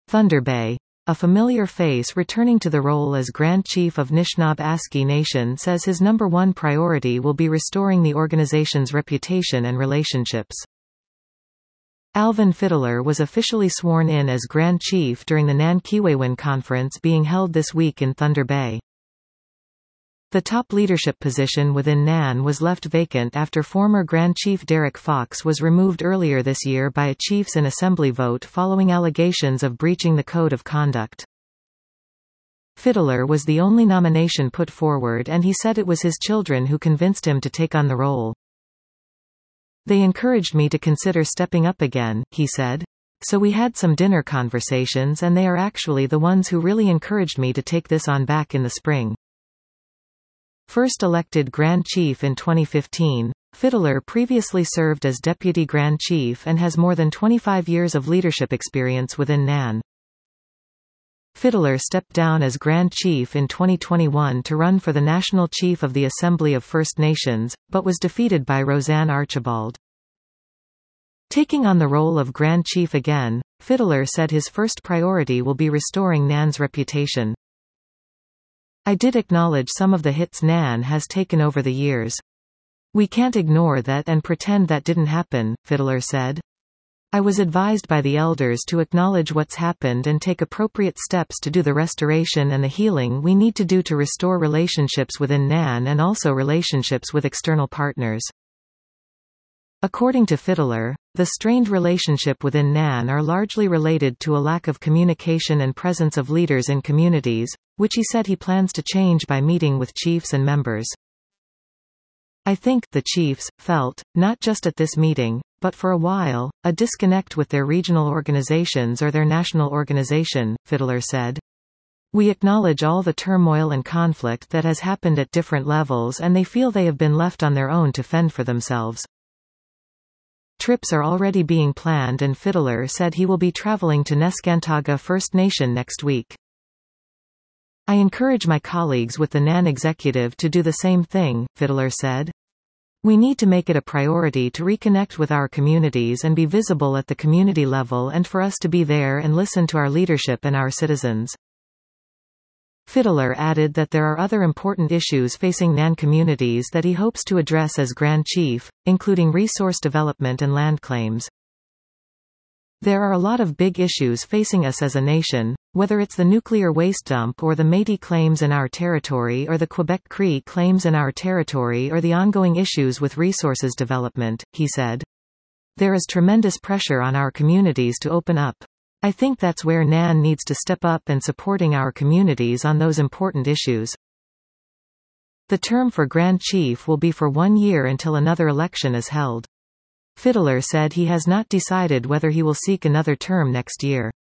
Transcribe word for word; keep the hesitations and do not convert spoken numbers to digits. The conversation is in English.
Thunder Bay. A familiar face returning to the role as Grand Chief of Nishnawbe-Aski Nation says his number one priority will be restoring the organization's reputation and relationships. Alvin Fiddler was officially sworn in as Grand Chief during the Nan Kiwewin Conference being held this week in Thunder Bay. The top leadership position within Nan was left vacant after former Grand Chief Derek Fox was removed earlier this year by a Chiefs in Assembly vote following allegations of breaching the Code of Conduct. Fiddler was the only nomination put forward, and he said it was his children who convinced him to take on the role. "They encouraged me to consider stepping up again," he said. "So we had some dinner conversations, and they are actually the ones who really encouraged me to take this on back in the spring." First elected Grand Chief in twenty fifteen, Fiddler previously served as Deputy Grand Chief and has more than twenty-five years of leadership experience within Nan. Fiddler stepped down as Grand Chief in twenty twenty-one to run for the National Chief of the Assembly of First Nations, but was defeated by Roseanne Archibald. Taking on the role of Grand Chief again, Fiddler said his first priority will be restoring Nan's reputation. "I did acknowledge some of the hits Nan has taken over the years. We can't ignore that and pretend that didn't happen," Fiddler said. "I was advised by the elders to acknowledge what's happened and take appropriate steps to do the restoration and the healing we need to do to restore relationships within Nan and also relationships with external partners." According to Fiddler, the strained relationship within Nan are largely related to a lack of communication and presence of leaders in communities, which he said he plans to change by meeting with chiefs and members. "I think the chiefs felt, not just at this meeting, but for a while, a disconnect with their regional organizations or their national organization," Fiddler said. "We acknowledge all the turmoil and conflict that has happened at different levels, and they feel they have been left on their own to fend for themselves." Trips are already being planned, and Fiddler said he will be traveling to Neskantaga First Nation next week. "I encourage my colleagues with the Nan executive to do the same thing," Fiddler said. "We need to make it a priority to reconnect with our communities and be visible at the community level, and for us to be there and listen to our leadership and our citizens." Fiddler added that there are other important issues facing Nan communities that he hopes to address as Grand Chief, including resource development and land claims. "There are a lot of big issues facing us as a nation, whether it's the nuclear waste dump or the Métis claims in our territory or the Quebec Cree claims in our territory or the ongoing issues with resources development," he said. "There is tremendous pressure on our communities to open up. I think that's where Nan needs to step up and supporting our communities on those important issues." The term for Grand Chief will be for one year until another election is held. Fiddler said he has not decided whether he will seek another term next year.